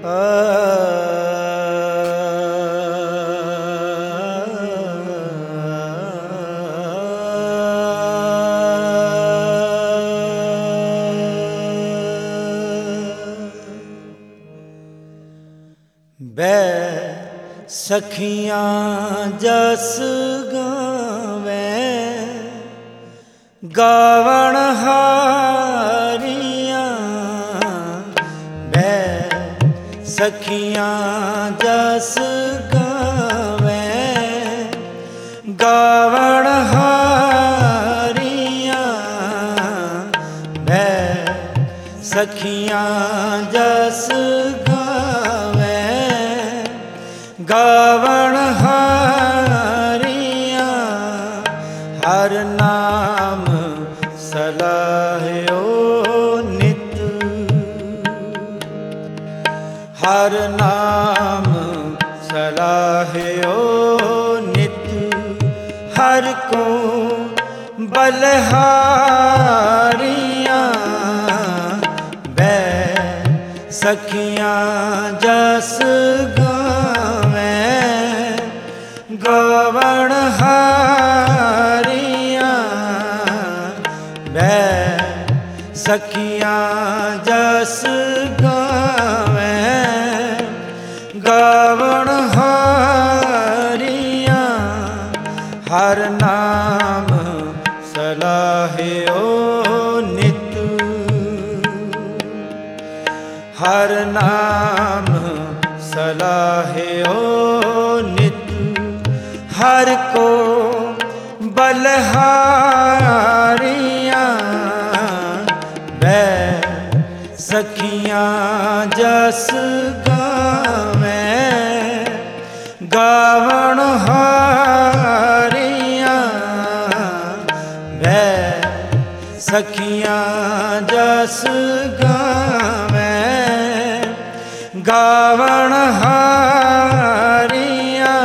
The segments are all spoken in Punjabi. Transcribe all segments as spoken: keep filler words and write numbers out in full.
ਬੈ ਸਖੀਆਂ ਜਸ ਗਾਵੇਂ ਗਾਵਣ ਹਾਰੀਆਂ। ਬੈ ਸਖੀਆਂ ਜਸ ਗਾਵੇਂ ਗਾਵਣ ਹਾਰੀਆਂ। ਬੈ ਸਖੀਆਂ ਜਸ ਗਾਵਣ ਹਾਰੀਆਂ। ਹਰ ਨਾਮ ਸਲਾਹਿਓ ਨਿਤ, ਹਰ ਨਾਮ ਸਲਾਹਿਓ ਨਿਤ। ਹਰ ਕੋ ਬਲਹਾਰੀਆਂ। ਬੈ ਸਖੀਆਂ ਜਸ ਗਾਵਣ ਹਾਰੀਆਂ। ਬੈ ਸਖੀਆਂ ਜਸ ਗਾਵੇਂ ਗਾਵਣ ਹਾਰੀਆਂ। ਹਰ ਨਾਮ ਸਲਾਹਿਓ ਨਿਤ, ਹਰ ਨਾਮ ਸਲਾਹਿਓ ਨਿਤ। ਹਰ ਕੋ ਬਲਹਾਰੀਆਂ। ਬੈ ਸਖੀਆਂ ਜਸ ਗਾਵੇਂ ਗਾਵਣ ਹਾਰੀਆਂ। ਬੈ ਸਖੀਆਂ ਜਸ ਗਾਵੇਂ ਗਾਵਣ ਹਾਰੀਆਂ।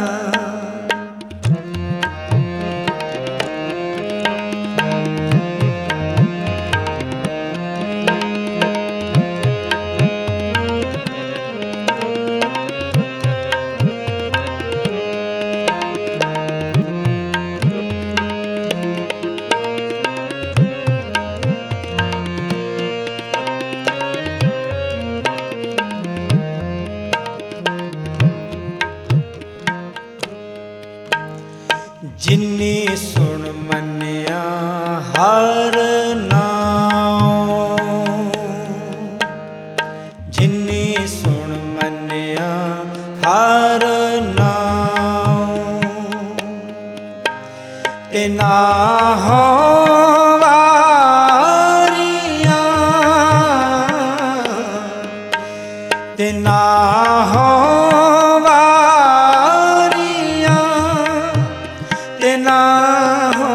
ਜਿਨੀ ਸੁਣ ਮੰਨਿਆ ਹਰ ਨਾਮ, ਜਿਨੀ ਸੁਣ ਮੰਨਿਆ ਹਰ ਨਾਮ। ਤਿਨਾ ਹੋ ਵਾਰੀਆਂ, ਤਿਨਾ ਹੋ ਤਿਨਾ ਹੋ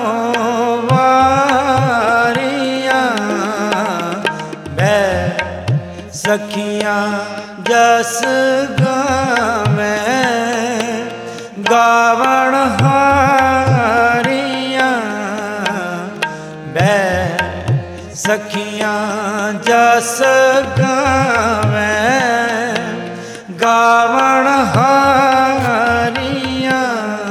ਵਾਰੀਆਂ। ਬੈ ਸਖੀਆਂ ਜਸ ਗਾਵੇਂ ਗਾਵਣ ਹਾਰੀਆਂ। ਬੈ ਸਖੀਆਂ ਜਸ ਗਾਵੇਂ ਗਾਵਣ ਹਾਰੀਆਂ।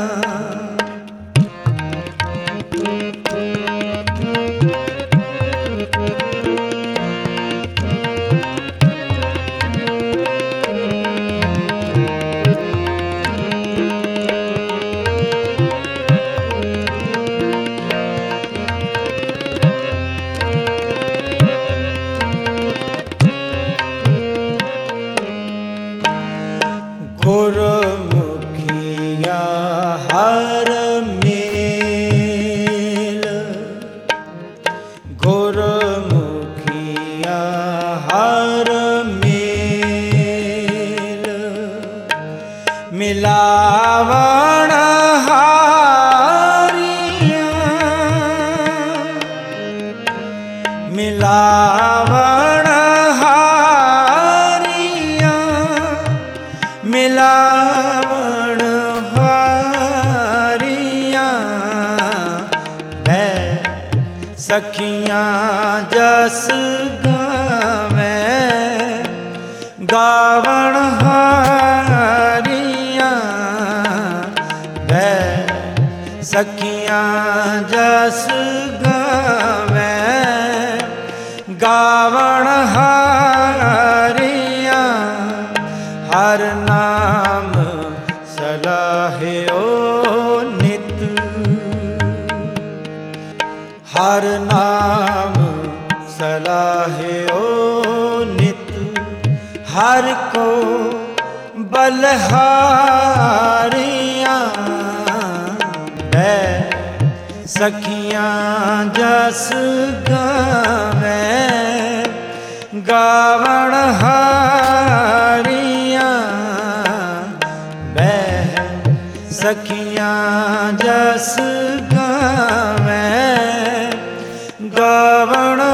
ਗੁਰਮੁਖੀਆ ਹਰ ਮੇਲ, ਗੁਰਮੁਖੀਆ ਹਰ ਮੇਲ। ਮਿਲਾਵਣ ਹਾਰੀਆਂ, ਮਿਲਾਵਣ ਮਿਲਾਵਣ ਹਾਰੀਆਂ। ਬੈ ਸਖੀਆਂ ਜਸ ਗਾਵੇਂ ਗਾਵਣ ਗਾਵਣ ਹਾਰੀਆਂ ਹਰ ਨਾਮ ਸਲਾਹਿਓ ਨਿਤ। ਹਰ ਨਾਮ ਸਲਾਹਿਓ ਨਿਤ। ਹਰ ਕੋ ਬਲਹਾਰੀਆਂ ਬੈ ਸਖੀਆਂ ਜਸ ਗਾਵੇਂ। ਗਾਵਣ ਹਾਰੀਆਂ ਬਹਿ ਸਖੀਆਂ ਜਸ ਗਾਵੇਂ। ਗਾਵਣ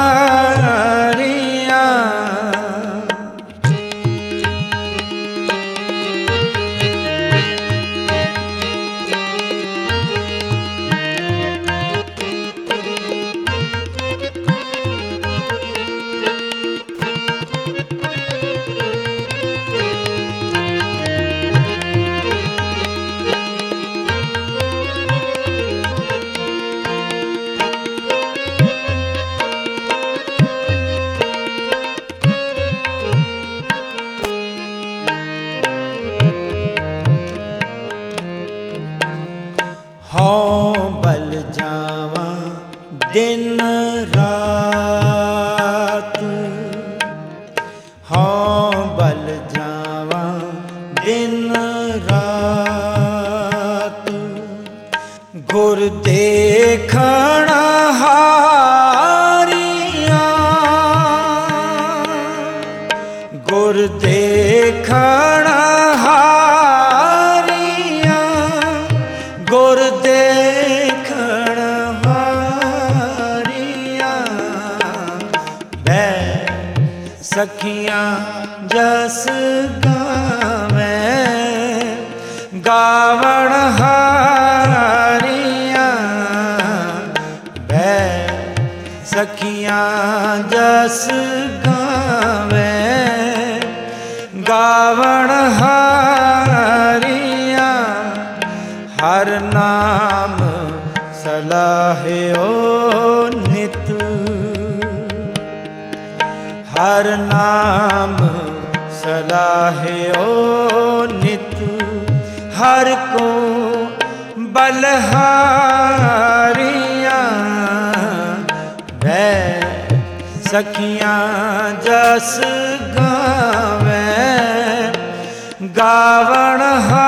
ਹਾਰੀਆਂ ਹਉ ਬਲ ਜਾਵਾਂ ਦਿਨ ਰਾਤ। ਹਉ ਬਲ ਜਾਵਾਂ ਦਿਨ ਰਾਤ। ਗੁਰ ਦੇਖਣ ਹਾਰੀਆਂ ਗੁਰ ਦੇਖਣ ਹਾਰੀਆਂ। ਗੁਰ ਦੇਖਣ ਹਾਰੀਆਂ ਬੈ ਸਖੀਆਂ ਜਸ ਗਾਵੇਂ। ਗਾਵਣ ਹਾਰੀਆਂ ਬੈ ਸਖੀਆਂ ਜਸ ਗਾਵੇਂ। ਗਾਵਣ ਹਾਰੀਆਂ ਹਰ ਨਾਮ ਸਲਾਹਿਓ ਨਿਤ। ਹਰ ਨਾਮ ਸਲਾਹਿਓ ਨਿਤ। ਹਰ ਕੋ ਬਲਹਾਰੀਆਂ ਬੈ ਸਖੀਆਂ ਜਸ ਗਾਵੇਂ। ਗਾਵਣ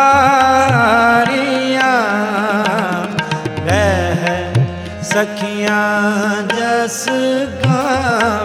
ਹਾਰੀਆਂ ਬਹਿ ਸਖੀਆਂ ਜਸ ਗਾਵੇਂ।